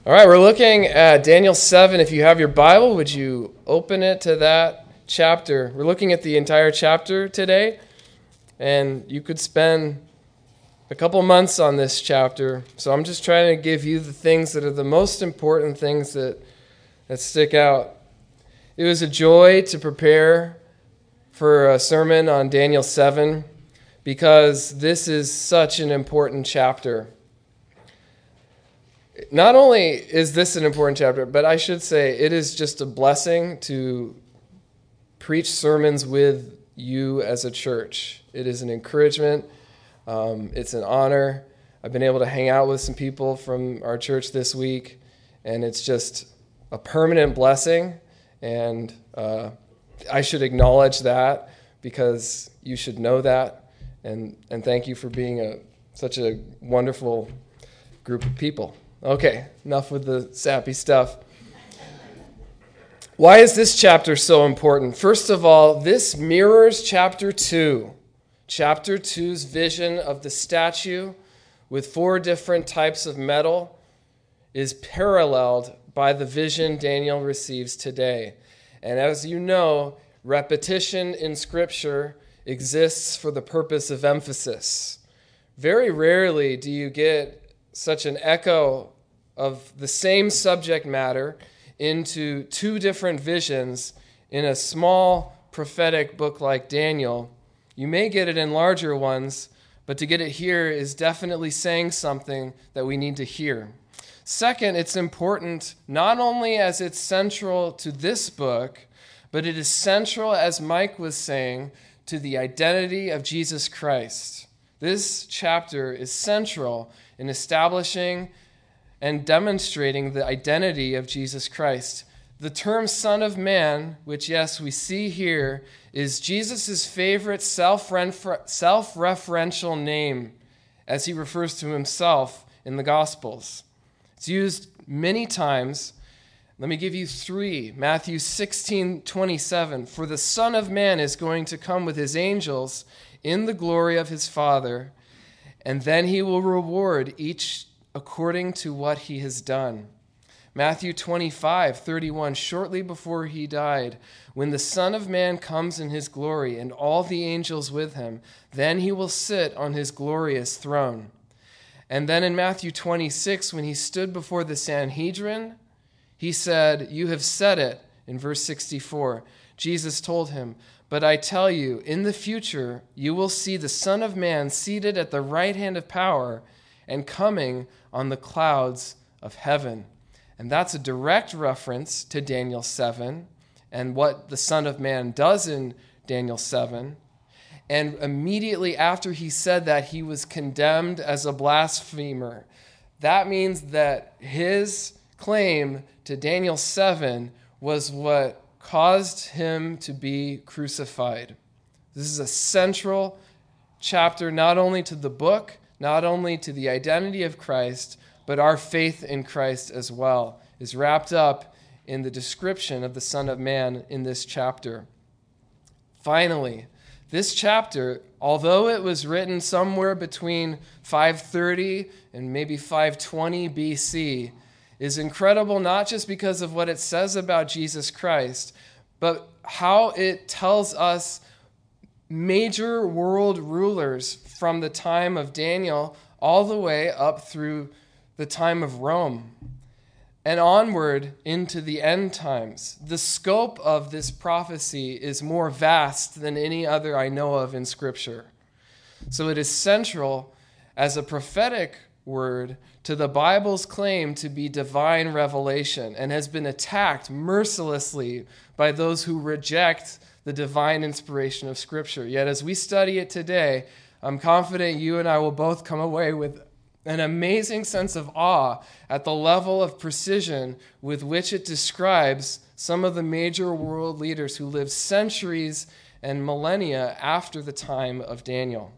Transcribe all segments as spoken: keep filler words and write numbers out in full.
All right, we're looking at Daniel seven. If you have your Bible, would you open it to that chapter? We're looking at the entire chapter today, and you could spend a couple months on this chapter. So I'm just trying to give you the things that are the most important things that, that stick out. It was a joy to prepare for a sermon on Daniel seven because this is such an important chapter. Not only is this an important chapter, but I should say it is just a blessing to preach sermons with you as a church. It is an encouragement. Um, it's an honor. I've been able to hang out with some people from our church this week, and it's just a permanent blessing. And uh, I should acknowledge that because you should know that. And, and thank you for being a such a wonderful group of people. Okay, enough with the sappy stuff. Why is this chapter so important? First of all, this mirrors chapter two. Chapter two's vision of the statue with four different types of metal is paralleled by the vision Daniel receives today. And as you know, repetition in Scripture exists for the purpose of emphasis. Very rarely do you get such an echo of the same subject matter into two different visions in a small prophetic book like Daniel. You may get it in larger ones, but to get it here is definitely saying something that we need to hear. Second, it's important not only as it's central to this book, but it is central, as Mike was saying, to the identity of Jesus Christ. This chapter is central in establishing and demonstrating the identity of Jesus Christ. The term Son of Man, which, yes, we see here, is Jesus' favorite self-referential name as he refers to himself in the Gospels. It's used many times. Let me give you three. Matthew sixteen twenty-seven. For the Son of Man is going to come with his angels in the glory of his Father, and then he will reward each according to what he has done. Matthew twenty-five thirty-one. Shortly before he died, when the Son of Man comes in his glory and all the angels with him, then he will sit on his glorious throne. And then in Matthew twenty-six, when he stood before the Sanhedrin, he said, "You have said it," in verse sixty-four. Jesus told him, "But I tell you, in the future, you will see the Son of Man seated at the right hand of power and coming on the clouds of heaven." And that's a direct reference to Daniel seven and what the Son of Man does in Daniel seven. And immediately after he said that, he was condemned as a blasphemer. That means that his claim to Daniel seven was what caused him to be crucified. This is a central chapter not only to the book, not only to the identity of Christ, but our faith in Christ as well is wrapped up in the description of the Son of Man in this chapter. Finally, this chapter, although it was written somewhere between five thirty and maybe five twenty B C, is incredible not just because of what it says about Jesus Christ, but how it tells us major world rulers from the time of Daniel all the way up through the time of Rome and onward into the end times. The scope of this prophecy is more vast than any other I know of in Scripture. So it is central as a prophetic word to the Bible's claim to be divine revelation and has been attacked mercilessly by those who reject the divine inspiration of Scripture. Yet as we study it today, I'm confident you and I will both come away with an amazing sense of awe at the level of precision with which it describes some of the major world leaders who lived centuries and millennia after the time of Daniel.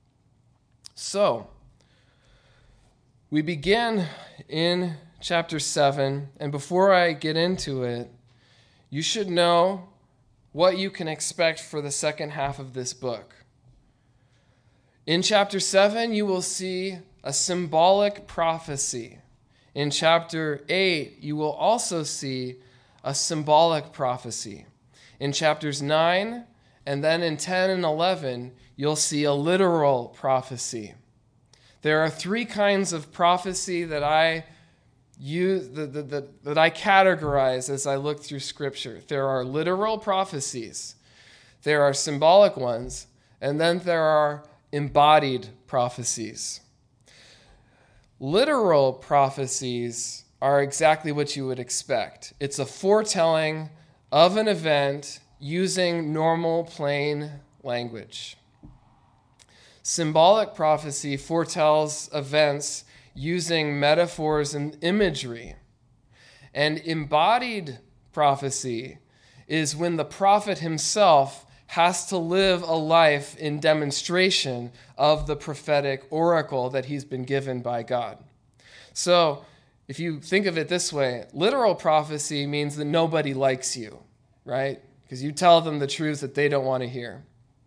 So, we begin in chapter seven, and before I get into it, you should know what you can expect for the second half of this book. In chapter seven, you will see a symbolic prophecy. In chapter eight, you will also see a symbolic prophecy. In chapters nine, and then in ten and eleven, you'll see a literal prophecy. There are three kinds of prophecy that I use, that, that, that, that I categorize as I look through Scripture. There are literal prophecies, there are symbolic ones, and then there are embodied prophecies. Literal prophecies are exactly what you would expect. It's a foretelling of an event using normal, plain language. Symbolic prophecy foretells events using metaphors and imagery. And embodied prophecy is when the prophet himself has to live a life in demonstration of the prophetic oracle that he's been given by God. So, if you think of it this way, literal prophecy means that nobody likes you, right? Because you tell them the truths that they don't want to hear.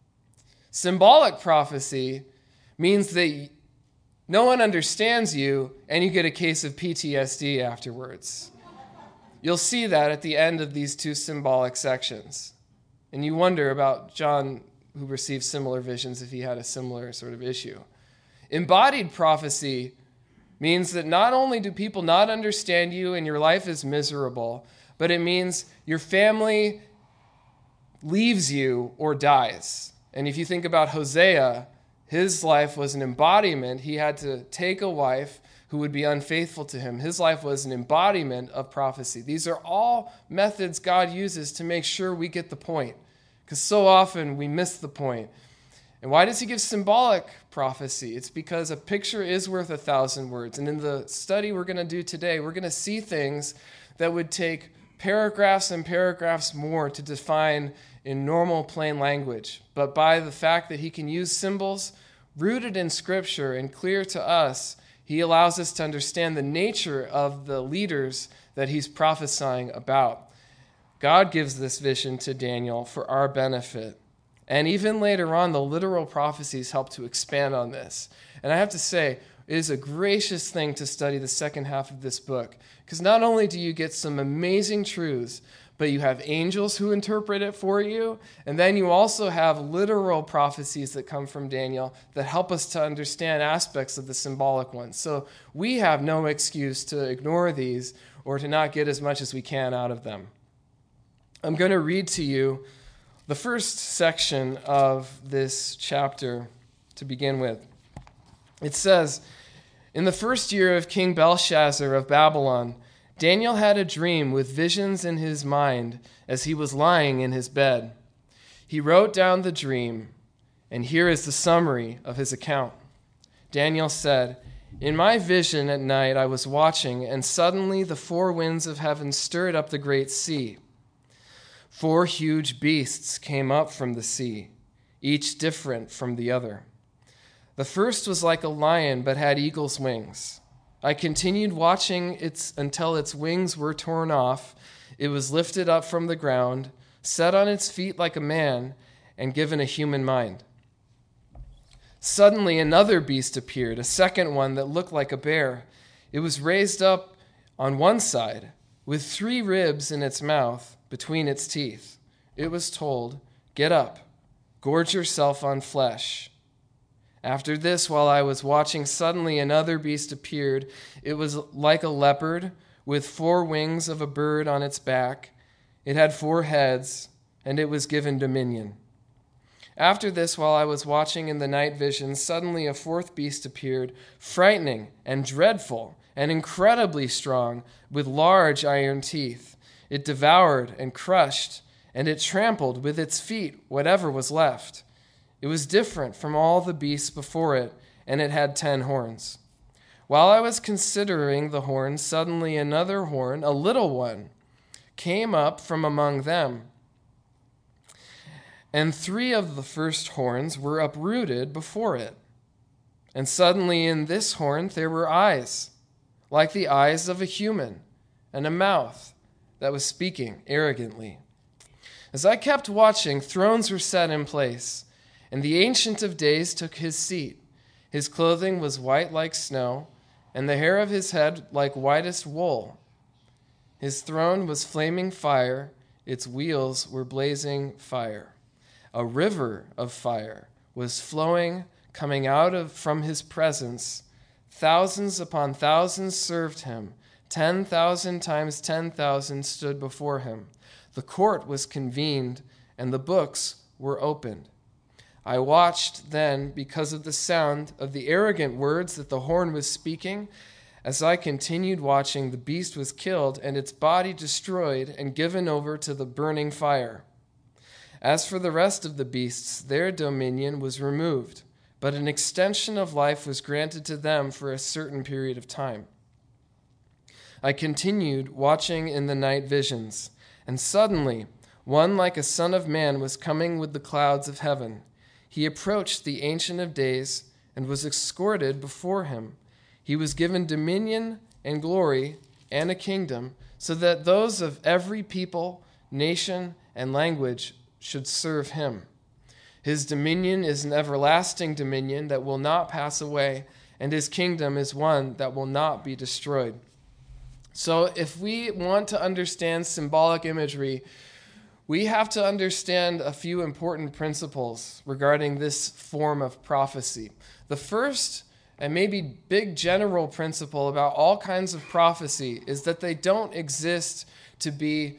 Symbolic prophecy means that no one understands you and you get a case of P T S D afterwards. You'll see that at the end of these two symbolic sections. And you wonder about John, who received similar visions, if he had a similar sort of issue. Embodied prophecy means that not only do people not understand you and your life is miserable, but it means your family leaves you or dies. And if you think about Hosea, his life was an embodiment. He had to take a wife who would be unfaithful to him. His life was an embodiment of prophecy. These are all methods God uses to make sure we get the point, because so often we miss the point. And why does he give symbolic prophecy? It's because a picture is worth a thousand words. And in the study we're going to do today, we're going to see things that would take paragraphs and paragraphs more to define in normal, plain language. But by the fact that he can use symbols rooted in Scripture and clear to us, he allows us to understand the nature of the leaders that he's prophesying about. God gives this vision to Daniel for our benefit. And even later on, the literal prophecies help to expand on this. And I have to say, it is a gracious thing to study the second half of this book, because not only do you get some amazing truths, but you have angels who interpret it for you, and then you also have literal prophecies that come from Daniel that help us to understand aspects of the symbolic ones. So we have no excuse to ignore these or to not get as much as we can out of them. I'm going to read to you the first section of this chapter to begin with. It says, "In the first year of King Belshazzar of Babylon, Daniel had a dream with visions in his mind as he was lying in his bed. He wrote down the dream, and here is the summary of his account. Daniel said, 'In my vision at night I was watching, and suddenly the four winds of heaven stirred up the great sea. Four huge beasts came up from the sea, each different from the other. The first was like a lion, but had eagle's wings. I continued watching its until its wings were torn off. It was lifted up from the ground, set on its feet like a man, and given a human mind. Suddenly another beast appeared, a second one that looked like a bear. It was raised up on one side, with three ribs in its mouth between its teeth. It was told, 'Get up, gorge yourself on flesh.' After this, while I was watching, suddenly another beast appeared. It was like a leopard, with four wings of a bird on its back. It had four heads, and it was given dominion. After this, while I was watching in the night vision, suddenly a fourth beast appeared, frightening and dreadful and incredibly strong, with large iron teeth. It devoured and crushed, and it trampled with its feet whatever was left. It was different from all the beasts before it, and it had ten horns. While I was considering the horns, suddenly another horn, a little one, came up from among them. And three of the first horns were uprooted before it. And suddenly in this horn there were eyes, like the eyes of a human, and a mouth that was speaking arrogantly. As I kept watching, thrones were set in place, and the Ancient of Days took his seat. His clothing was white like snow, and the hair of his head like whitest wool. His throne was flaming fire, its wheels were blazing fire. A river of fire was flowing, coming out of from his presence. Thousands upon thousands served him. Ten thousand times ten thousand stood before him. The court was convened, and the books were opened. I watched then because of the sound of the arrogant words that the horn was speaking. As I continued watching, the beast was killed and its body destroyed and given over to the burning fire. As for the rest of the beasts, their dominion was removed, but an extension of life was granted to them for a certain period of time. I continued watching in the night visions, and suddenly one like a son of man was coming with the clouds of heaven. He approached the Ancient of Days and was escorted before him. He was given dominion and glory and a kingdom, so that those of every people, nation, and language should serve him. His dominion is an everlasting dominion that will not pass away, and his kingdom is one that will not be destroyed. So if we want to understand symbolic imagery, we have to understand a few important principles regarding this form of prophecy. The first and maybe big general principle about all kinds of prophecy is that they don't exist to be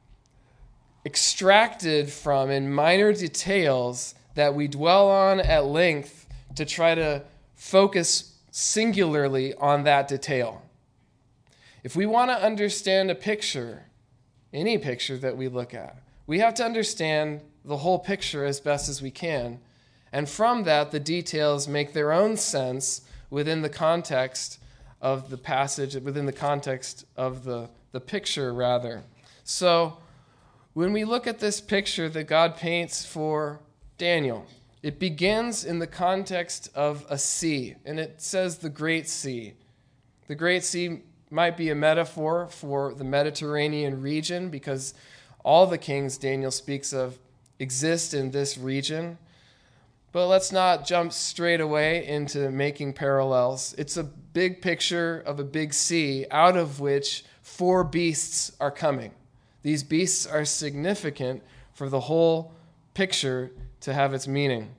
extracted from in minor details that we dwell on at length to try to focus singularly on that detail. If we want to understand a picture, any picture that we look at, we have to understand the whole picture as best as we can. And from that, the details make their own sense within the context of the passage, within the context of the, the picture, rather. So when we look at this picture that God paints for Daniel, it begins in the context of a sea, and it says the Great Sea. The Great Sea might be a metaphor for the Mediterranean region because all the kings Daniel speaks of exist in this region. But let's not jump straight away into making parallels. It's a big picture of a big sea out of which four beasts are coming. These beasts are significant for the whole picture to have its meaning.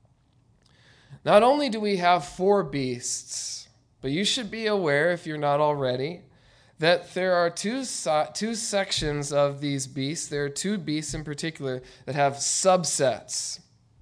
Not only do we have four beasts, but you should be aware, if you're not already, that there are two, two sections of these beasts. There are two beasts in particular that have subsets.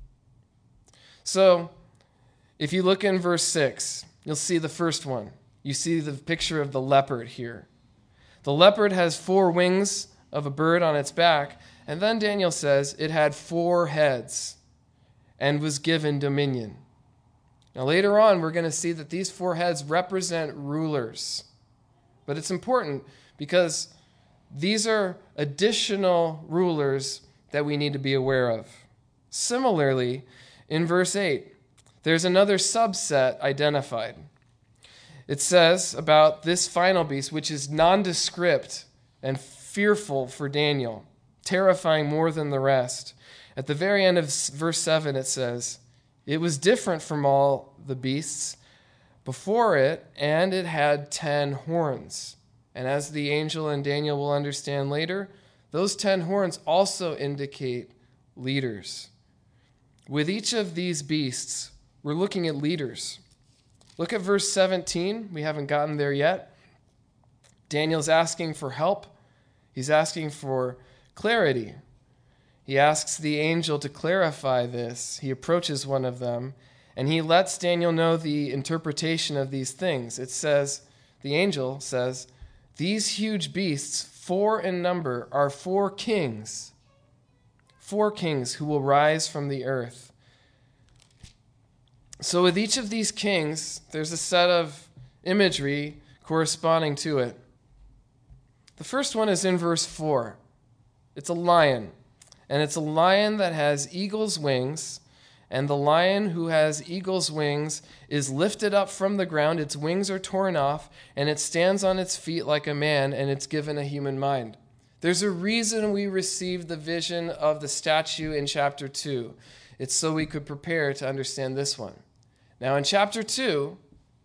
So, if you look in verse six, you'll see the first one. You see the picture of the leopard here. The leopard has four wings of a bird on its back, and then Daniel says it had four heads and was given dominion. Now, later on, we're going to see that these four heads represent rulers. But it's important because these are additional rulers that we need to be aware of. Similarly, in verse eight, there's another subset identified. It says about this final beast, which is nondescript and fearful for Daniel, terrifying more than the rest. At the very end of verse seven, it says, it was different from all the beasts before it, and it had ten horns. And as the angel and Daniel will understand later, those ten horns also indicate leaders. With each of these beasts, we're looking at leaders. Look at verse seventeen. We haven't gotten there yet. Daniel's asking for help. He's asking for clarity. He asks the angel to clarify this. He approaches one of them, and he lets Daniel know the interpretation of these things. It says, the angel says, these huge beasts, four in number, are four kings. Four kings who will rise from the earth. So with each of these kings, there's a set of imagery corresponding to it. The first one is in verse four. It's a lion, and it's a lion that has eagle's wings, and the lion who has eagle's wings is lifted up from the ground, its wings are torn off, and it stands on its feet like a man, and it's given a human mind. There's a reason we received the vision of the statue in chapter two. It's so we could prepare to understand this one. Now in chapter two,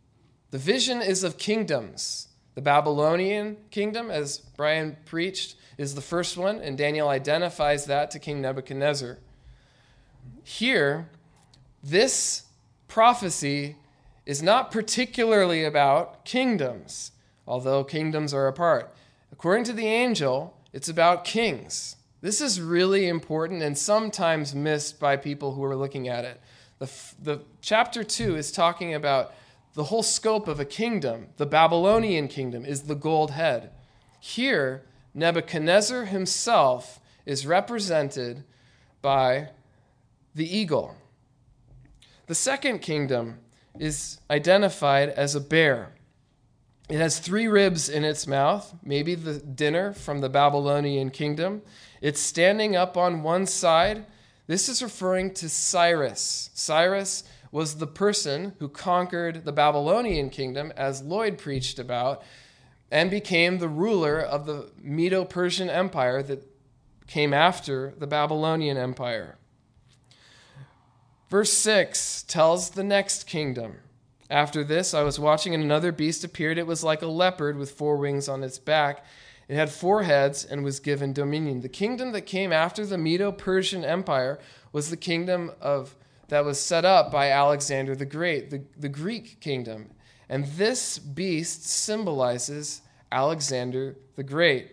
The vision is of kingdoms. The Babylonian kingdom, as Brian preached, is the first one, and Daniel identifies that to King Nebuchadnezzar. Here, this prophecy is not particularly about kingdoms, although kingdoms are a part. According to the angel, it's about kings. This is really important and sometimes missed by people who are looking at it. The, the chapter two is talking about the whole scope of a kingdom. The Babylonian kingdom is the gold head. Here, Nebuchadnezzar himself is represented by the eagle. The second kingdom is identified as a bear. It has three ribs in its mouth, maybe the dinner from the Babylonian kingdom. It's standing up on one side. This is referring to Cyrus. Cyrus was the person who conquered the Babylonian kingdom, as Lloyd preached about, and became the ruler of the Medo-Persian Empire that came after the Babylonian Empire. Verse six tells the next kingdom. After this, I was watching, and another beast appeared. It was like a leopard with four wings on its back. It had four heads and was given dominion. The kingdom that came after the Medo-Persian Empire was the kingdom of that was set up by Alexander the Great, the, the Greek kingdom. And this beast symbolizes Alexander the Great.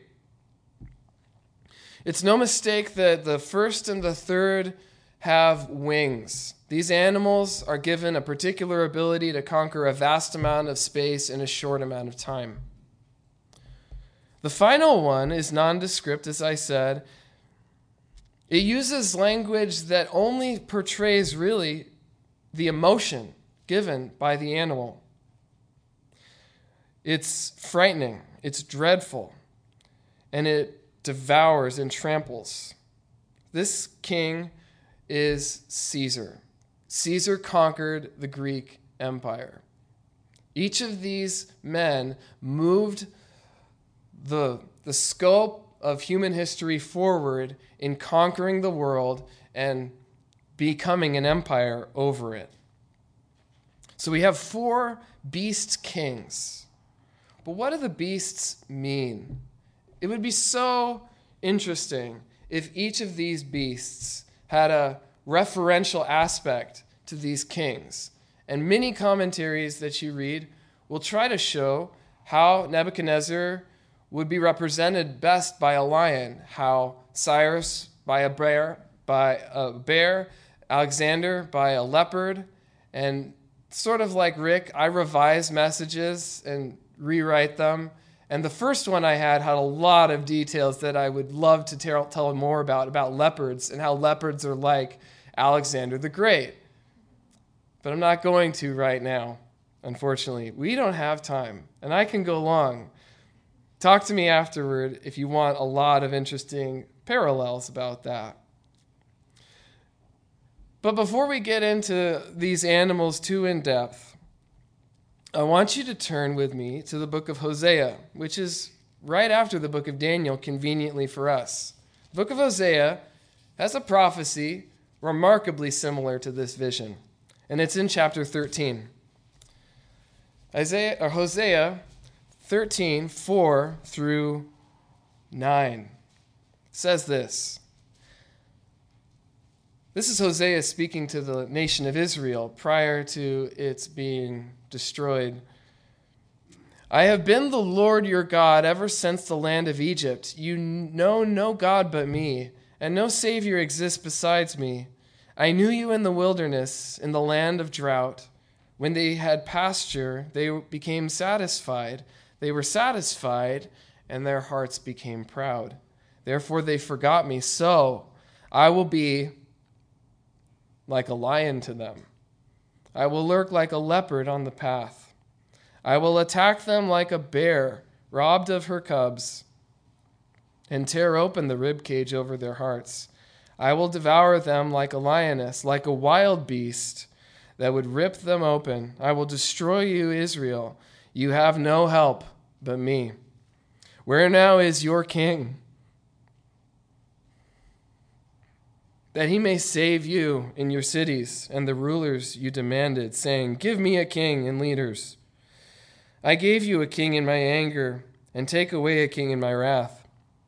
It's no mistake that the first and the third have wings. These animals are given a particular ability to conquer a vast amount of space in a short amount of time. The final one is nondescript, as I said. It uses language that only portrays really the emotion given by the animal. It's frightening, it's dreadful, and it devours and tramples. This king is Caesar. Caesar conquered the Greek Empire. Each of these men moved the, the scope of human history forward in conquering the world and becoming an empire over it. So we have four beast kings. But what do the beasts mean? It would be so interesting if each of these beasts had a referential aspect to these kings. And many commentaries that you read will try to show how Nebuchadnezzar would be represented best by a lion, how Cyrus by a bear, by a bear, Alexander by a leopard, and sort of like Rick, I revise messages and rewrite them. And the first one I had had a lot of details that I would love to tell, tell more about, about leopards and how leopards are like Alexander the Great. But I'm not going to right now, unfortunately. We don't have time, and I can go long. Talk to me afterward if you want a lot of interesting parallels about that. But before we get into these animals too in depth, I want you to turn with me to the book of Hosea, which is right after the book of Daniel, conveniently for us. The book of Hosea has a prophecy remarkably similar to this vision, and it's in chapter thirteen. Isaiah, or Hosea thirteen, four through nine says this. This is Hosea speaking to the nation of Israel prior to its being destroyed. I have been the Lord your God ever since the land of Egypt. You know no God but me, and no Savior exists besides me. I knew you in the wilderness, in the land of drought. When they had pasture, they became satisfied. They were satisfied, and their hearts became proud. Therefore they forgot me. So I will be like a lion to them. I will lurk like a leopard on the path. I will attack them like a bear robbed of her cubs, and tear open the rib cage over their hearts. I will devour them like a lioness, like a wild beast that would rip them open. I will destroy you, Israel. You have no help but me. Where now is your king, that he may save you in your cities and the rulers you demanded, saying, give me a king and leaders. I gave you a king in my anger, and take away a king in my wrath.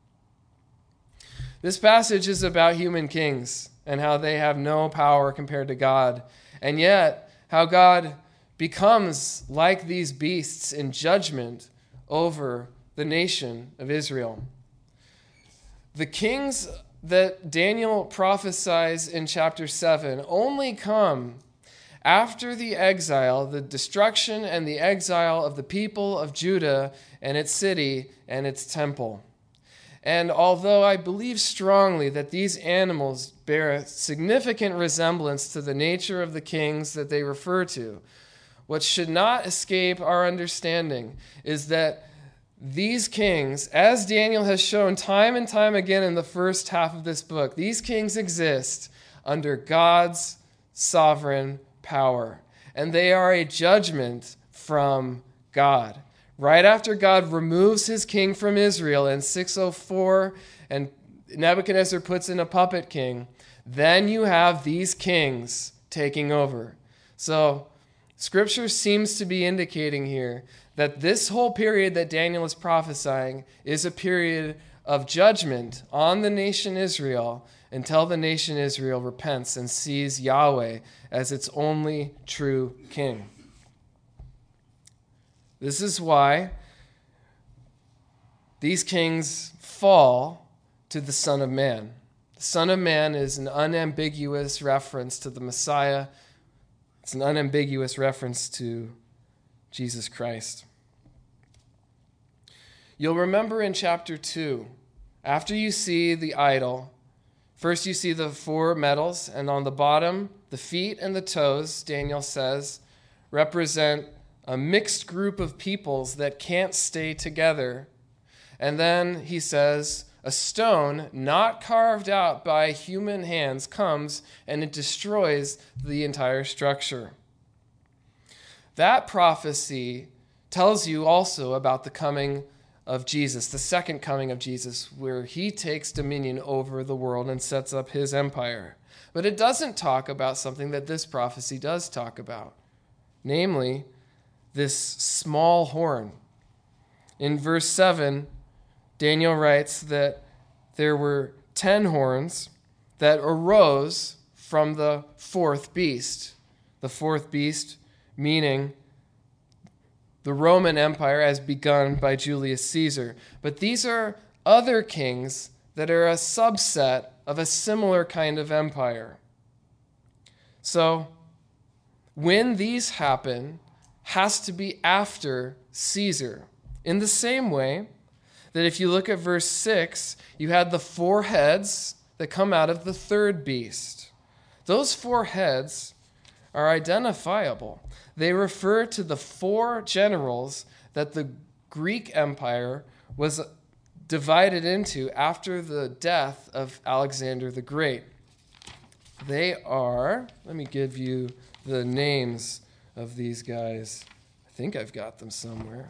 This passage is about human kings and how they have no power compared to God, and yet how God becomes like these beasts in judgment over the nation of Israel. The kings that Daniel prophesies in chapter seven only come after the exile, the destruction and the exile of the people of Judah and its city and its temple. And although I believe strongly that these animals bear a significant resemblance to the nature of the kings that they refer to, what should not escape our understanding is that these kings, as Daniel has shown time and time again in the first half of this book, these kings exist under God's sovereign power, and they are a judgment from God. Right after God removes his king from Israel in six oh four and Nebuchadnezzar puts in a puppet king, then you have these kings taking over. So Scripture seems to be indicating here that this whole period that Daniel is prophesying is a period of judgment on the nation Israel until the nation Israel repents and sees Yahweh as its only true king. This is why these kings fall to the Son of Man. The Son of Man is an unambiguous reference to the Messiah. It's an unambiguous reference to Jesus Christ. You'll remember in chapter two, after you see the idol, first you see the four metals, and on the bottom, the feet and the toes, Daniel says, represent a mixed group of peoples that can't stay together. And then he says, a stone not carved out by human hands comes and it destroys the entire structure. That prophecy tells you also about the coming of Jesus, the second coming of Jesus, where he takes dominion over the world and sets up his empire. But it doesn't talk about something that this prophecy does talk about, namely, this small horn. In verse seven, Daniel writes that there were ten horns that arose from the fourth beast. The fourth beast meaning the Roman Empire as begun by Julius Caesar. But these are other kings that are a subset of a similar kind of empire. So when these happen, has to be after Caesar. In the same way that if you look at verse six, you had the four heads that come out of the third beast. Those four heads are identifiable. They refer to the four generals that the Greek Empire was divided into after the death of Alexander the Great. They are, let me give you the names of these guys. I think I've got them somewhere.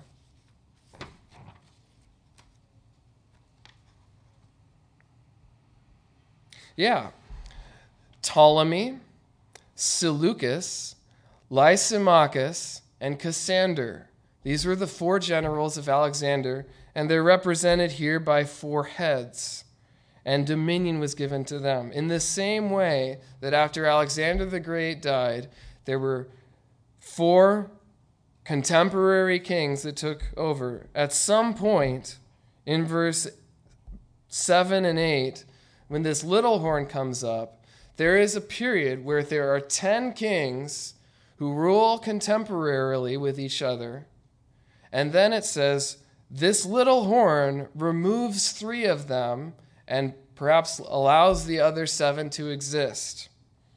Yeah. Ptolemy, Seleucus, Lysimachus, and Cassander. These were the four generals of Alexander, and they're represented here by four heads. And dominion was given to them. In the same way that after Alexander the Great died, there were four contemporary kings that took over. At some point in verse seven and eight, when this little horn comes up, there is a period where there are ten kings who rule contemporarily with each other. And then it says, this little horn removes three of them and perhaps allows the other seven to exist.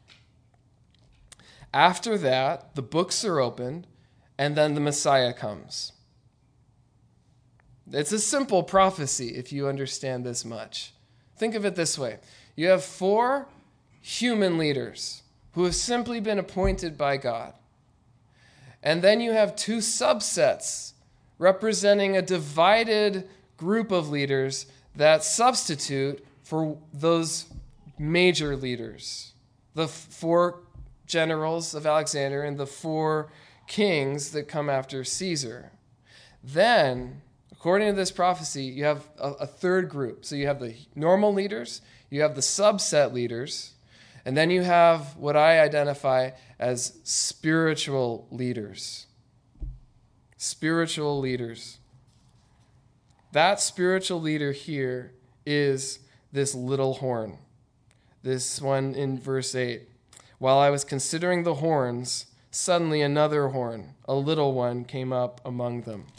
After that, the books are opened, and then the Messiah comes. It's a simple prophecy if you understand this much. Think of it this way. You have four human leaders who have simply been appointed by God. And then you have two subsets representing a divided group of leaders that substitute for those major leaders, the four generals of Alexander and the four kings that come after Caesar. Then, according to this prophecy, you have a, a third group. So you have the normal leaders, you have the subset leaders, and then you have what I identify as spiritual leaders. Spiritual leaders. That spiritual leader here is this little horn. This one in verse eight. While I was considering the horns, suddenly another horn, a little one, came up among them.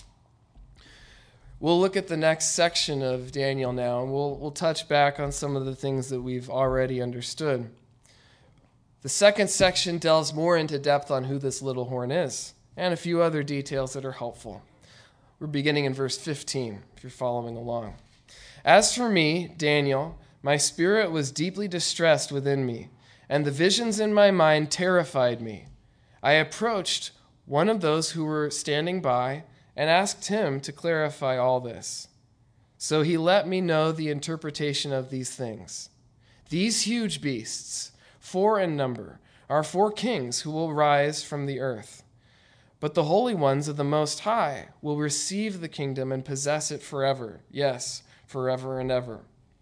We'll look at the next section of Daniel now, and we'll, we'll touch back on some of the things that we've already understood. The second section delves more into depth on who this little horn is, and a few other details that are helpful. We're beginning in verse fifteen, if you're following along. As for me, Daniel, my spirit was deeply distressed within me, and the visions in my mind terrified me. I approached one of those who were standing by and asked him to clarify all this. So he let me know the interpretation of these things. These huge beasts, four in number, are four kings who will rise from the earth. But the holy ones of the Most High will receive the kingdom and possess it forever. Yes, forever and ever.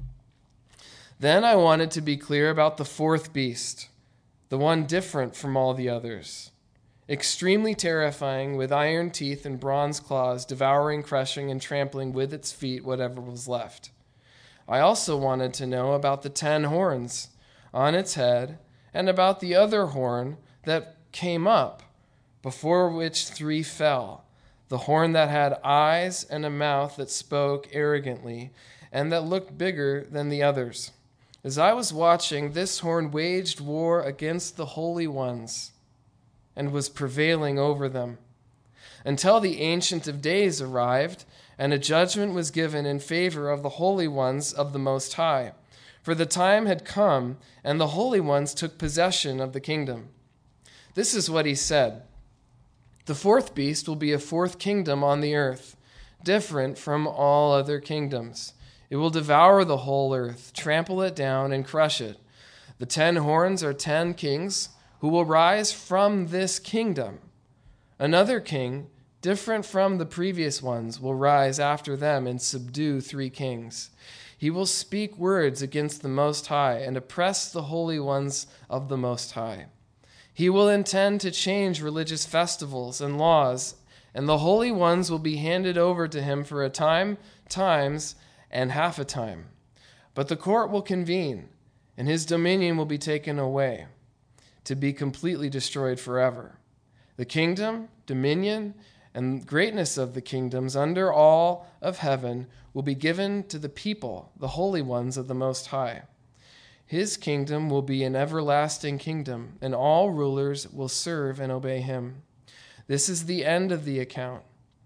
Then I wanted to be clear about the fourth beast, the one different from all the others. Extremely terrifying, with iron teeth and bronze claws, devouring, crushing, and trampling with its feet whatever was left. I also wanted to know about the ten horns on its head, and about the other horn that came up, before which three fell, the horn that had eyes and a mouth that spoke arrogantly, and that looked bigger than the others. As I was watching, this horn waged war against the holy ones, and was prevailing over them, until the Ancient of Days arrived, and a judgment was given in favor of the holy ones of the Most High. For the time had come, and the holy ones took possession of the kingdom. This is what he said. The fourth beast will be a fourth kingdom on the earth, different from all other kingdoms. It will devour the whole earth, trample it down, and crush it. The ten horns are ten kings who will rise from this kingdom. Another king, different from the previous ones, will rise after them and subdue three kings. He will speak words against the Most High and oppress the holy ones of the Most High. He will intend to change religious festivals and laws, and the holy ones will be handed over to him for a time, times, and half a time. But the court will convene, and his dominion will be taken away, to be completely destroyed forever. The kingdom, dominion, and greatness of the kingdoms under all of heaven will be given to the people, the holy ones of the Most High. His kingdom will be an everlasting kingdom, and all rulers will serve and obey him. This is the end of the account.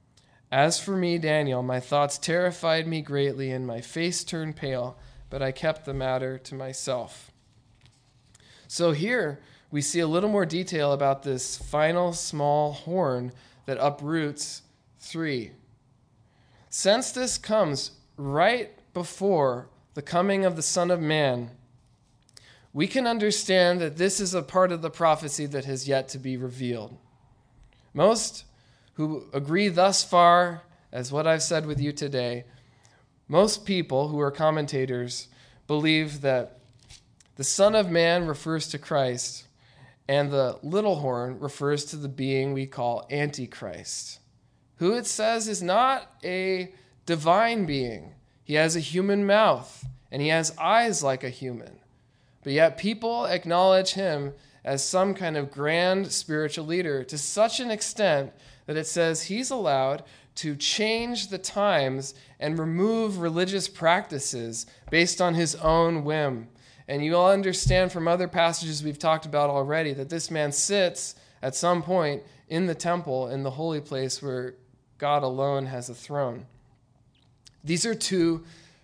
As for me, Daniel, my thoughts terrified me greatly, and my face turned pale, but I kept the matter to myself. So here we see a little more detail about this final small horn that uproots three. Since this comes right before the coming of the Son of Man, we can understand that this is a part of the prophecy that has yet to be revealed. Most who agree thus far, as what I've said with you today, most people who are commentators believe that the Son of Man refers to Christ, and the little horn refers to the being we call Antichrist, who it says is not a divine being. He has a human mouth, and he has eyes like a human. But yet people acknowledge him as some kind of grand spiritual leader to such an extent that it says he's allowed to change the times and remove religious practices based on his own whim. And you'll understand from other passages we've talked about already that this man sits at some point in the temple, in the holy place where God alone has a throne. These are two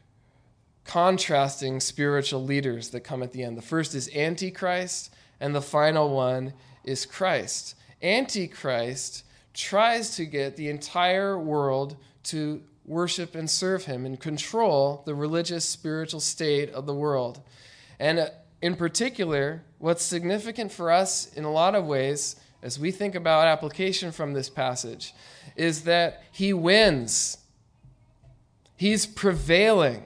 contrasting spiritual leaders that come at the end. The first is Antichrist, and the final one is Christ. Antichrist tries to get the entire world to worship and serve him and control the religious, spiritual state of the world. And in particular, what's significant for us in a lot of ways as we think about application from this passage, is that he wins. He's prevailing.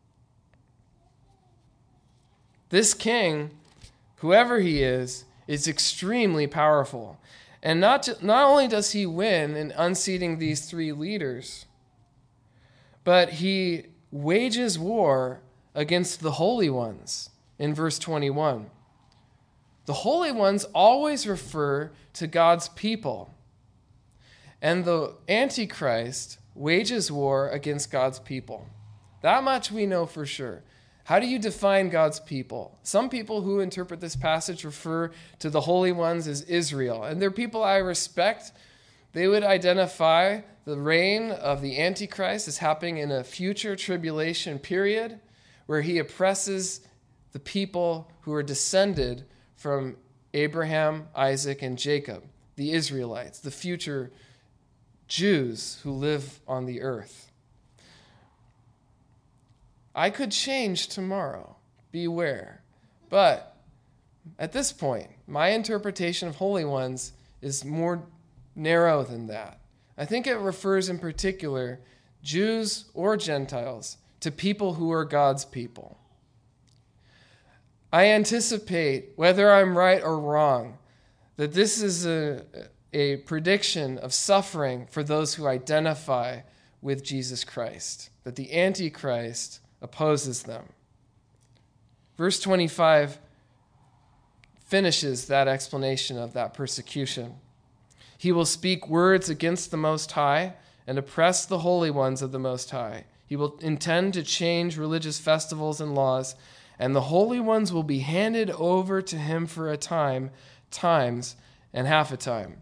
This king, whoever he is, is extremely powerful. And not, to, not only does he win in unseating these three leaders, but he wages war against the holy ones in verse twenty-one. The holy ones always refer to God's people. And the Antichrist wages war against God's people. That much we know for sure. How do you define God's people? Some people who interpret this passage refer to the holy ones as Israel. And they're people I respect. They would identify the reign of the Antichrist as happening in a future tribulation period where he oppresses the people who are descended from Abraham, Isaac, and Jacob, the Israelites, the future Jews who live on the earth. I could change tomorrow, beware. But at this point, my interpretation of holy ones is more narrow than that. I think it refers in particular, Jews or Gentiles, to people who are God's people. I anticipate, whether I'm right or wrong, that this is a, a prediction of suffering for those who identify with Jesus Christ, that the Antichrist opposes them. Verse twenty-five finishes that explanation of that persecution. He will speak words against the Most High and oppress the holy ones of the Most High. He will intend to change religious festivals and laws, and the holy ones will be handed over to him for a time, times, and half a time.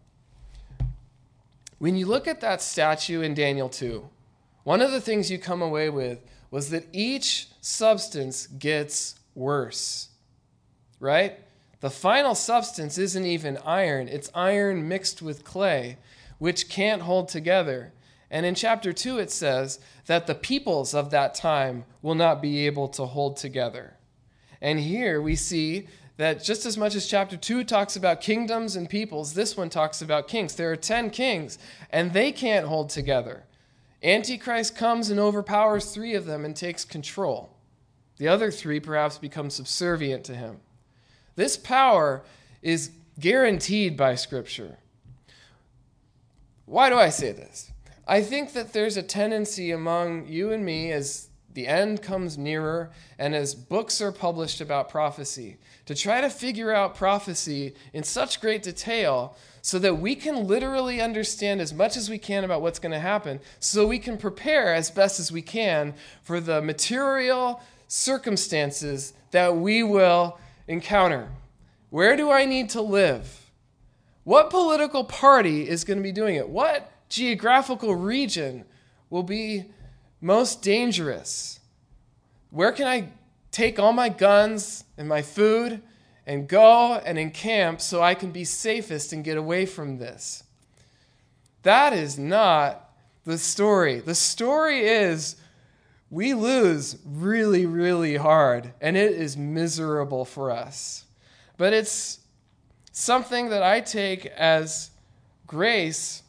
When you look at that statue in Daniel two, one of the things you come away with was that each substance gets worse, right? The final substance isn't even iron. It's iron mixed with clay, which can't hold together. And in chapter two, it says that the peoples of that time will not be able to hold together. And here we see that just as much as chapter two talks about kingdoms and peoples, this one talks about kings. There are ten kings, and they can't hold together. Antichrist comes and overpowers three of them and takes control. The other three perhaps become subservient to him. This power is guaranteed by Scripture. Why do I say this? I think that there's a tendency among you and me as the end comes nearer and as books are published about prophecy to try to figure out prophecy in such great detail so that we can literally understand as much as we can about what's going to happen, so we can prepare as best as we can for the material circumstances that we will encounter. Where do I need to live? What political party is going to be doing it? What geographical region will be most dangerous? Where can I take all my guns and my food and go and encamp so I can be safest and get away from this? That is not the story. The story is we lose really, really hard, and it is miserable for us. But it's something that I take as grace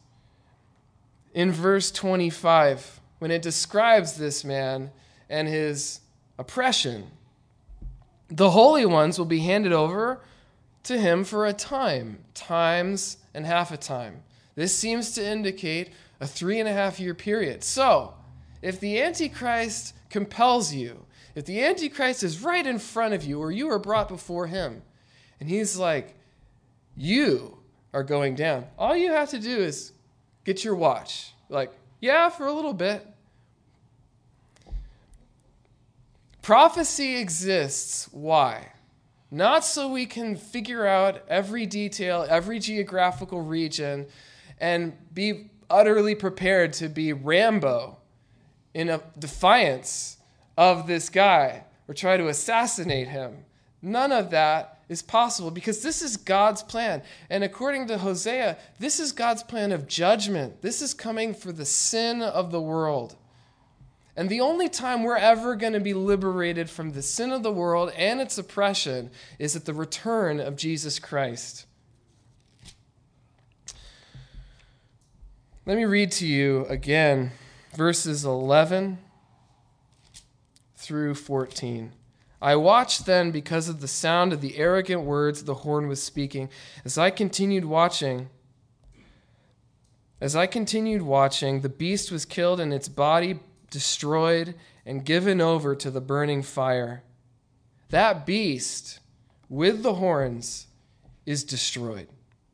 in verse twenty-five when it describes this man and his oppression. The holy ones will be handed over to him for a time, times and half a time. This seems to indicate a three and a half year period. So, if the Antichrist compels you, if the Antichrist is right in front of you or you are brought before him, and he's like, you are going down, all you have to do is get your watch. Like, yeah, for a little bit. Prophecy exists. Why? Not so we can figure out every detail, every geographical region, and be utterly prepared to be Rambo in a defiance of this guy or try to assassinate him. None of that is possible because this is God's plan. And according to Hosea, this is God's plan of judgment. This is coming for the sin of the world. And the only time we're ever going to be liberated from the sin of the world and its oppression is at the return of Jesus Christ. Let me read to you again verses eleven through fourteen. I watched then because of the sound of the arrogant words the horn was speaking. As I continued watching, as I continued watching, the beast was killed and its body destroyed and given over to the burning fire. That beast with the horns is destroyed.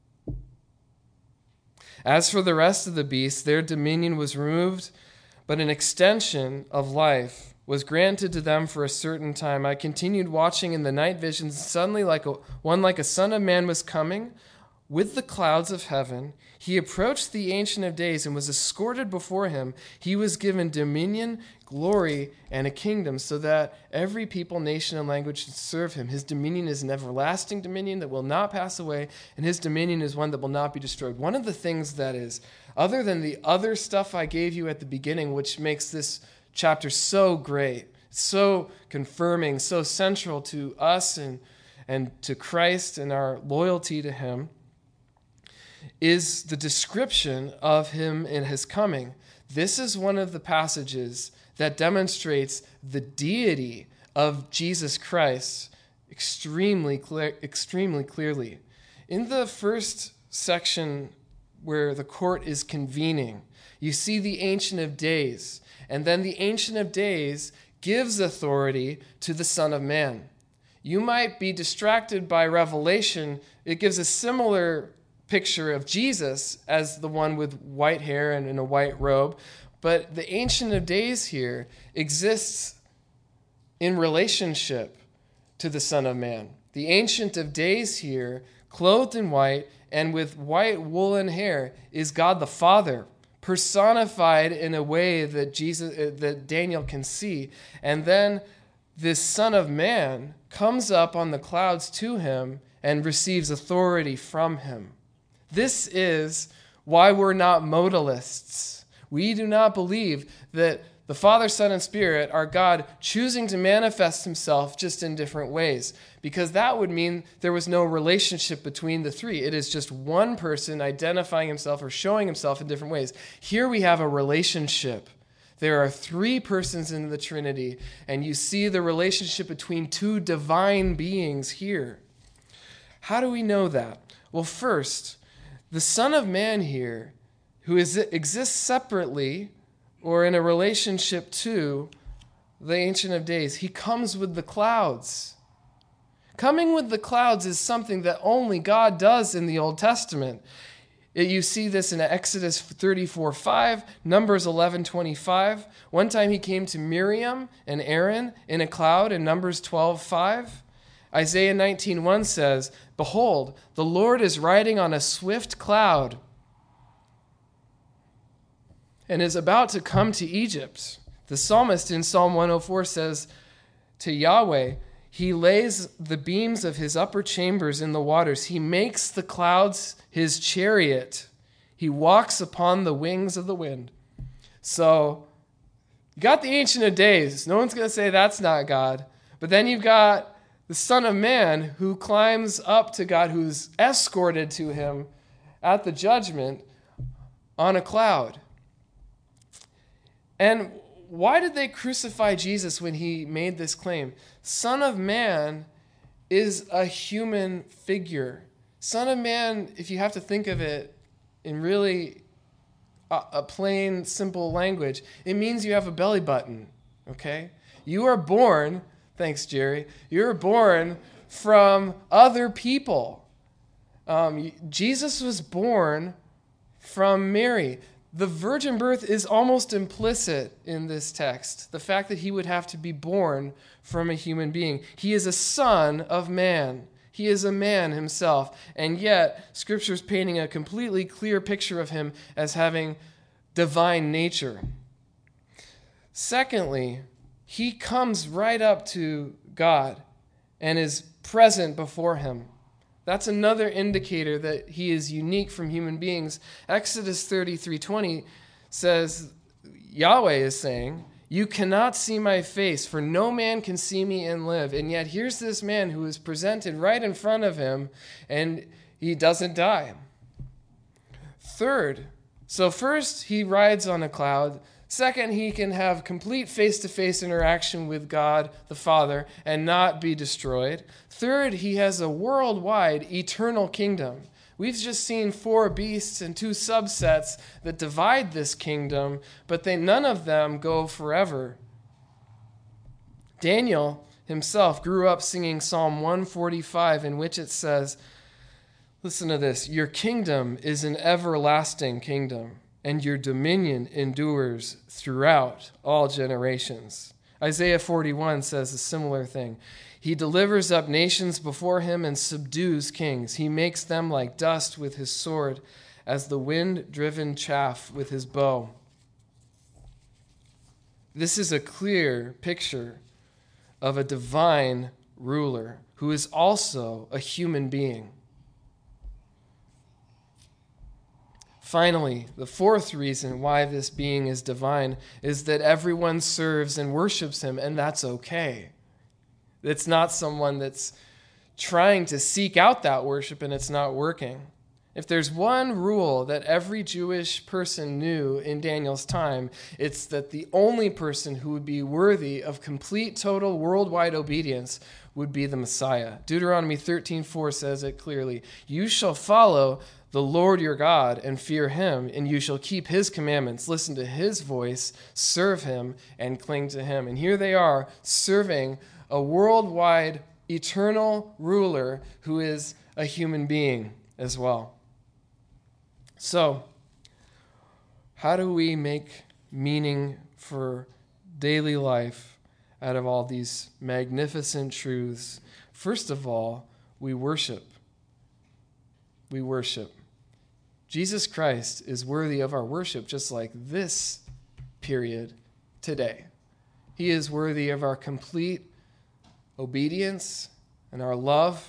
As for the rest of the beasts, their dominion was removed, but an extension of life was granted to them for a certain time. I continued watching in the night visions. Suddenly, like a, one like a son of man was coming with the clouds of heaven. He approached the Ancient of Days and was escorted before him. He was given dominion, glory, and a kingdom so that every people, nation, and language should serve him. His dominion is an everlasting dominion that will not pass away, and his dominion is one that will not be destroyed. One of the things that is, other than the other stuff I gave you at the beginning, which makes this chapter so great, so confirming, so central to us and, and to Christ and our loyalty to him, is the description of him in his coming. This is one of the passages that demonstrates the deity of Jesus Christ extremely clear, extremely clearly. In the first section where the court is convening, you see the Ancient of Days, and then the Ancient of Days gives authority to the Son of Man. You might be distracted by Revelation. It gives a similar picture of Jesus as the one with white hair and in a white robe, but the Ancient of Days here exists in relationship to the Son of Man. The Ancient of Days here, clothed in white and with white woolen hair, is God the Father, personified in a way that Jesus, that Daniel can see. And then this Son of Man comes up on the clouds to him and receives authority from him. This is why we're not modalists. We do not believe that the Father, Son, and Spirit are God choosing to manifest himself just in different ways, because that would mean there was no relationship between the three. It is just one person identifying himself or showing himself in different ways. Here we have a relationship. There are three persons in the Trinity, and you see the relationship between two divine beings here. How do we know that? Well, first, the Son of Man here, who is, exists separately or in a relationship to the Ancient of Days, he comes with the clouds. Coming with the clouds is something that only God does in the Old Testament. It, you see this in Exodus thirty-four five, Numbers eleven twenty-five. One time he came to Miriam and Aaron in a cloud in Numbers twelve five. Isaiah nineteen one says, "Behold, the Lord is riding on a swift cloud and is about to come to Egypt." The psalmist in Psalm one oh four says to Yahweh, "He lays the beams of his upper chambers in the waters. He makes the clouds his chariot. He walks upon the wings of the wind." So you got the Ancient of Days. No one's going to say that's not God. But then you've got the Son of Man who climbs up to God, who's escorted to him at the judgment on a cloud. And why did they crucify Jesus when he made this claim? Son of Man is a human figure. Son of Man, if you have to think of it in really a, a plain, simple language, it means you have a belly button, okay? You are born, thanks, Jerry, you're born from other people. Um, Jesus was born from Mary. The virgin birth is almost implicit in this text, the fact that he would have to be born from a human being. He is a son of man. He is a man himself, and yet Scripture is painting a completely clear picture of him as having divine nature. Secondly, he comes right up to God and is present before him. That's another indicator that he is unique from human beings. Exodus thirty-three twenty says, Yahweh is saying, "You cannot see my face, for no man can see me and live." And yet here's this man who is presented right in front of him, and he doesn't die. Third, So first, he rides on a cloud. Second, he can have complete face-to-face interaction with God the Father and not be destroyed. Third, he has a worldwide eternal kingdom. We've just seen four beasts and two subsets that divide this kingdom, but they none of them go forever. Daniel himself grew up singing Psalm one forty-five, in which it says, listen to this, your kingdom is an everlasting kingdom, and your dominion endures throughout all generations. Isaiah forty-one says a similar thing. He delivers up nations before him and subdues kings. He makes them like dust with his sword, as the wind-driven chaff with his bow. This is a clear picture of a divine ruler who is also a human being. Finally, the fourth reason why this being is divine is that everyone serves and worships him, and that's okay. It's not someone that's trying to seek out that worship and it's not working. If there's one rule that every Jewish person knew in Daniel's time, it's that the only person who would be worthy of complete, total, worldwide obedience would be the Messiah. Deuteronomy thirteen four says it clearly. You shall follow the Lord your God and fear him, and you shall keep his commandments, listen to his voice, serve him, and cling to him. And here they are serving a worldwide, eternal ruler who is a human being as well. So, how do we make meaning for daily life out of all these magnificent truths? First of all, we worship. We worship. Jesus Christ is worthy of our worship, just like this period today. He is worthy of our complete obedience and our love.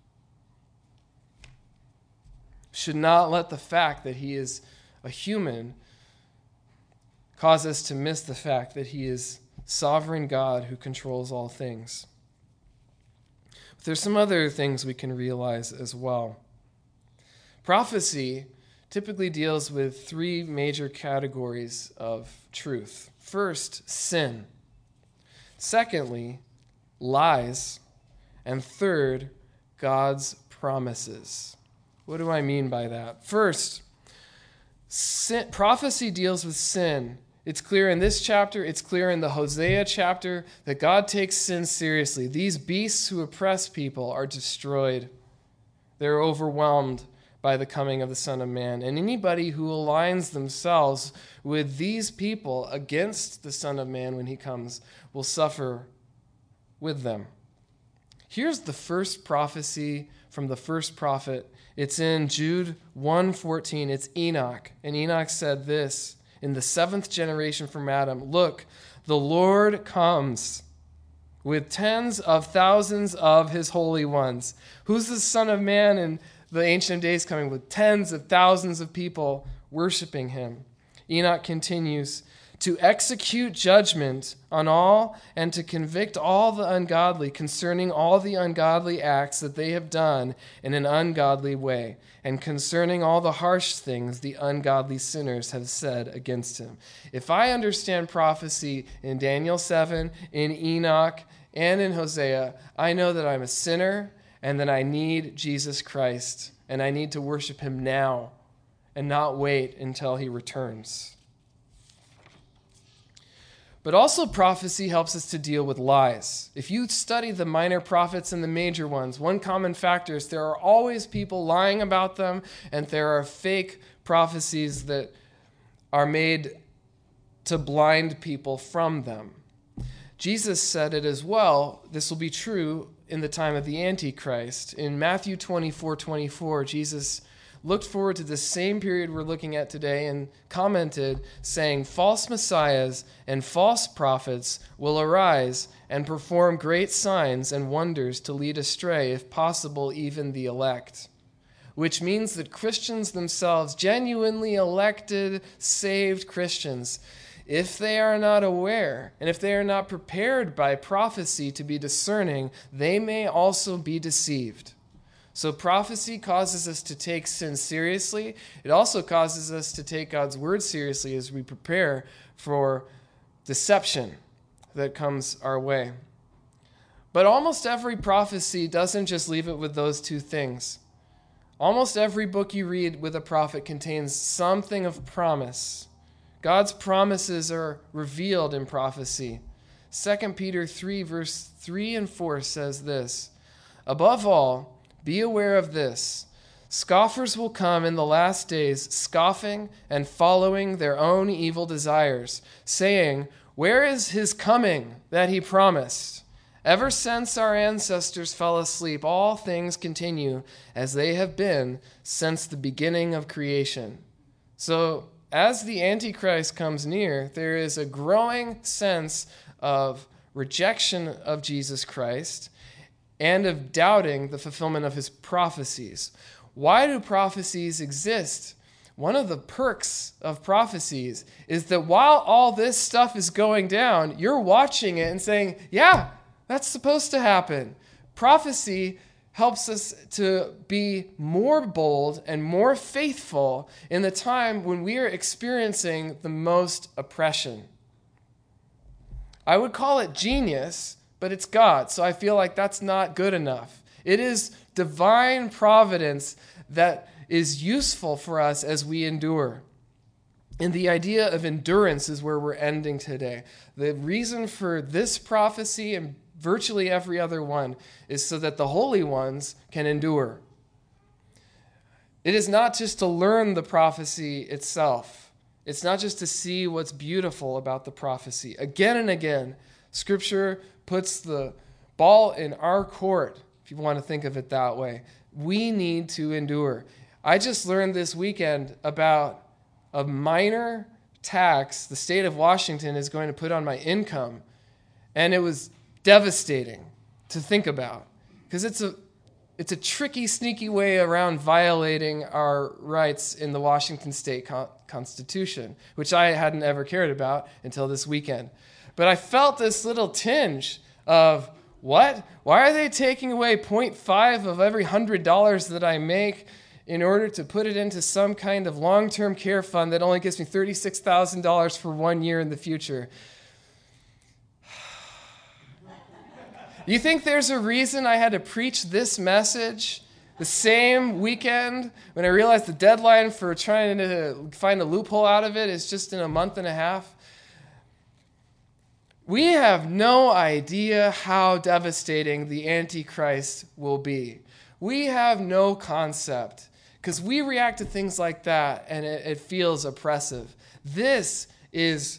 Should not let the fact that he is a human cause us to miss the fact that he is sovereign God who controls all things. But there's some other things we can realize as well. Prophecy typically deals with three major categories of truth. First, sin. Secondly, lies. And third, God's promises. What do I mean by that? First, sin, prophecy deals with sin. It's clear in this chapter, it's clear in the Hosea chapter that God takes sin seriously. These beasts who oppress people are destroyed. They're overwhelmed by the coming of the Son of Man. And anybody who aligns themselves with these people against the Son of Man when he comes will suffer with them. Here's the first prophecy from the first prophet. It's in Jude one fourteen. It's Enoch. And Enoch said this, in the seventh generation from Adam, look, the Lord comes with tens of thousands of his holy ones. Who's the Son of Man in the Ancient Days coming? With tens of thousands of people worshiping him. Enoch continues, to execute judgment on all and to convict all the ungodly concerning all the ungodly acts that they have done in an ungodly way, and concerning all the harsh things the ungodly sinners have said against him. If I understand prophecy in Daniel seven, in Enoch, and in Hosea, I know that I'm a sinner and that I need Jesus Christ, and I need to worship him now and not wait until he returns. But also prophecy helps us to deal with lies. If you study the minor prophets and the major ones, one common factor is there are always people lying about them, and there are fake prophecies that are made to blind people from them. Jesus said it as well. This will be true in the time of the Antichrist. In Matthew twenty-four twenty-four, Jesus looked forward to the same period we're looking at today and commented, saying, false messiahs and false prophets will arise and perform great signs and wonders to lead astray, if possible, even the elect. Which means that Christians themselves, genuinely elected, saved Christians, if they are not aware and if they are not prepared by prophecy to be discerning, they may also be deceived. So prophecy causes us to take sin seriously. It also causes us to take God's word seriously as we prepare for deception that comes our way. But almost every prophecy doesn't just leave it with those two things. Almost every book you read with a prophet contains something of promise. God's promises are revealed in prophecy. Second Peter three, verse three and four says this, "Above all, be aware of this. Scoffers will come in the last days, scoffing and following their own evil desires, saying, 'Where is his coming that he promised?' Ever since our ancestors fell asleep, all things continue as they have been since the beginning of creation." So, as the Antichrist comes near, there is a growing sense of rejection of Jesus Christ and of doubting the fulfillment of his prophecies. Why do prophecies exist? One of the perks of prophecies is that while all this stuff is going down, you're watching it and saying, yeah, that's supposed to happen. Prophecy helps us to be more bold and more faithful in the time when we are experiencing the most oppression. I would call it genius, but it's God, so I feel like that's not good enough. It is divine providence that is useful for us as we endure. And the idea of endurance is where we're ending today. The reason for this prophecy and virtually every other one is so that the holy ones can endure. It is not just to learn the prophecy itself. It's not just to see what's beautiful about the prophecy. Again and again, Scripture puts the ball in our court, if you want to think of it that way. We need to endure. I just learned this weekend about a minor tax the state of Washington is going to put on my income, and it was devastating to think about because it's a it's a tricky, sneaky way around violating our rights in the Washington State Con- Constitution, which I hadn't ever cared about until this weekend. But I felt this little tinge of, what? Why are they taking away zero point five of every one hundred dollars that I make in order to put it into some kind of long-term care fund that only gives me thirty-six thousand dollars for one year in the future? You think there's a reason I had to preach this message the same weekend when I realized the deadline for trying to find a loophole out of it is just in a month and a half? We have no idea how devastating the Antichrist will be. We have no concept because we react to things like that and it, it feels oppressive. This is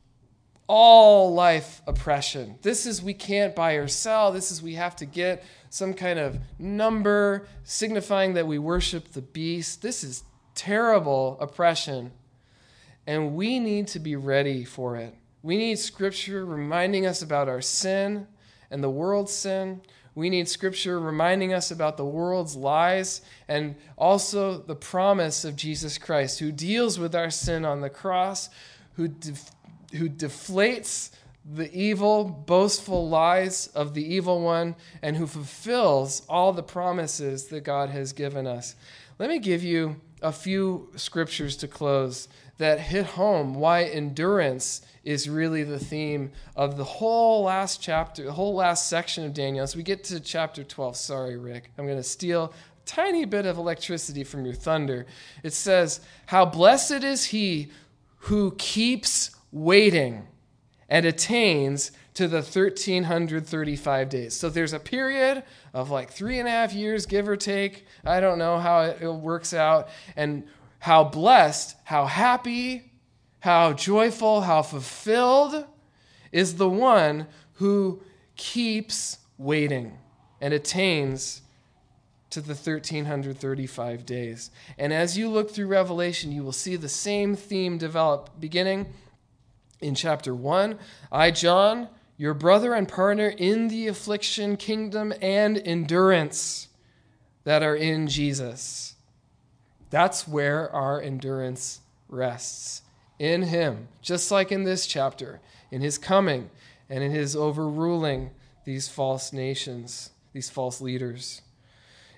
all life oppression. This is we can't buy or sell. This is we have to get some kind of number signifying that we worship the beast. This is terrible oppression, and we need to be ready for it. We need Scripture reminding us about our sin and the world's sin. We need Scripture reminding us about the world's lies and also the promise of Jesus Christ, who deals with our sin on the cross, who def- who deflates the evil, boastful lies of the evil one, and who fulfills all the promises that God has given us. Let me give you a few scriptures to close that hit home why endurance is really the theme of the whole last chapter, the whole last section of Daniel. As we get to chapter twelve, sorry, Rick, I'm going to steal a tiny bit of electricity from your thunder. It says, "How blessed is he who keeps waiting and attains to the one thousand three hundred thirty-five days." So there's a period of like three and a half years, give or take. I don't know how it, it works out. And how blessed, how happy, how joyful, how fulfilled is the one who keeps waiting and attains to the one thousand three hundred thirty-five days. And as you look through Revelation, you will see the same theme develop, beginning in chapter one. "I, John, your brother and partner in the affliction, kingdom, and endurance that are in Jesus." That's where our endurance rests, in him, just like in this chapter, in his coming and in his overruling these false nations, these false leaders.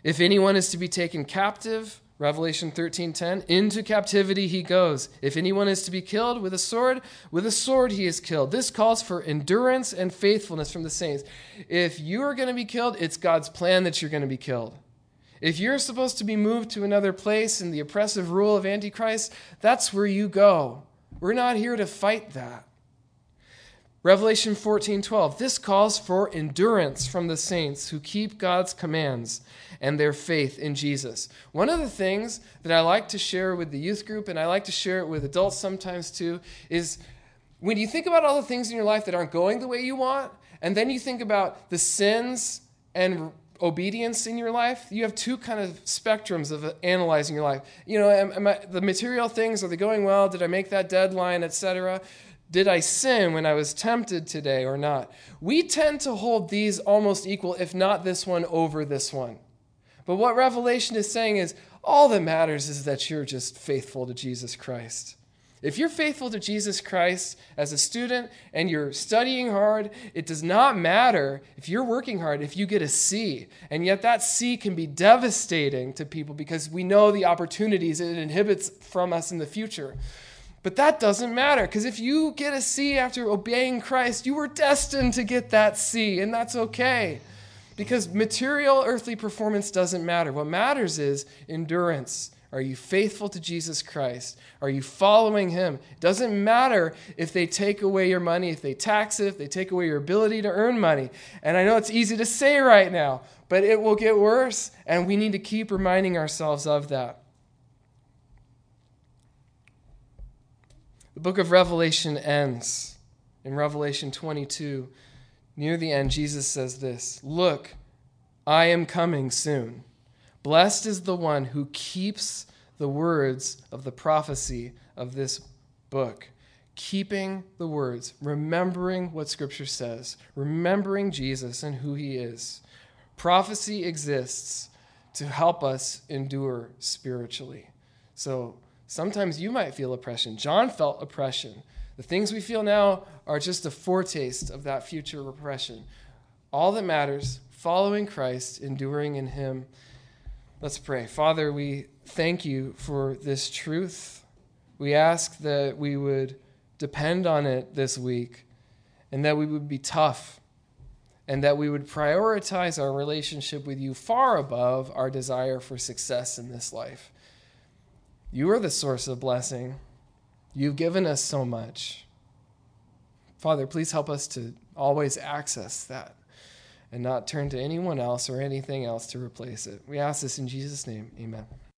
If anyone is to be taken captive, Revelation thirteen ten, into captivity he goes. If anyone is to be killed with a sword, with a sword he is killed. This calls for endurance and faithfulness from the saints. If you are going to be killed, it's God's plan that you're going to be killed. If you're supposed to be moved to another place in the oppressive rule of Antichrist, that's where you go. We're not here to fight that. Revelation fourteen twelve, this calls for endurance from the saints who keep God's commands and their faith in Jesus. One of the things that I like to share with the youth group, and I like to share it with adults sometimes too, is when you think about all the things in your life that aren't going the way you want, and then you think about the sins and obedience in your life, you have two kind of spectrums of analyzing your life. You know, am, am I, the material things, are they going well? Did I make that deadline, et cetera? Did I sin when I was tempted today or not? We tend to hold these almost equal, if not this one over this one. But what Revelation is saying is, all that matters is that you're just faithful to Jesus Christ. If you're faithful to Jesus Christ as a student and you're studying hard, it does not matter if you're working hard, if you get a C. And yet that C can be devastating to people because we know the opportunities it inhibits from us in the future. But that doesn't matter, because if you get a C after obeying Christ, you were destined to get that C, and that's okay. Because material earthly performance doesn't matter. What matters is endurance. Are you faithful to Jesus Christ? Are you following him? It doesn't matter if they take away your money, if they tax it, if they take away your ability to earn money. And I know it's easy to say right now, but it will get worse, and we need to keep reminding ourselves of that. The book of Revelation ends in Revelation twenty-two. Near the end, Jesus says this, "Look, I am coming soon. Blessed is the one who keeps the words of the prophecy of this book." Keeping the words, remembering what Scripture says, remembering Jesus and who he is. Prophecy exists to help us endure spiritually. So sometimes you might feel oppression. John felt oppression. The things we feel now are just a foretaste of that future oppression. All that matters, following Christ, enduring in him. Let's pray. Father, we thank you for this truth. We ask that we would depend on it this week, and that we would be tough, and that we would prioritize our relationship with you far above our desire for success in this life. You are the source of blessing. You've given us so much. Father, please help us to always access that and not turn to anyone else or anything else to replace it. We ask this in Jesus' name. Amen.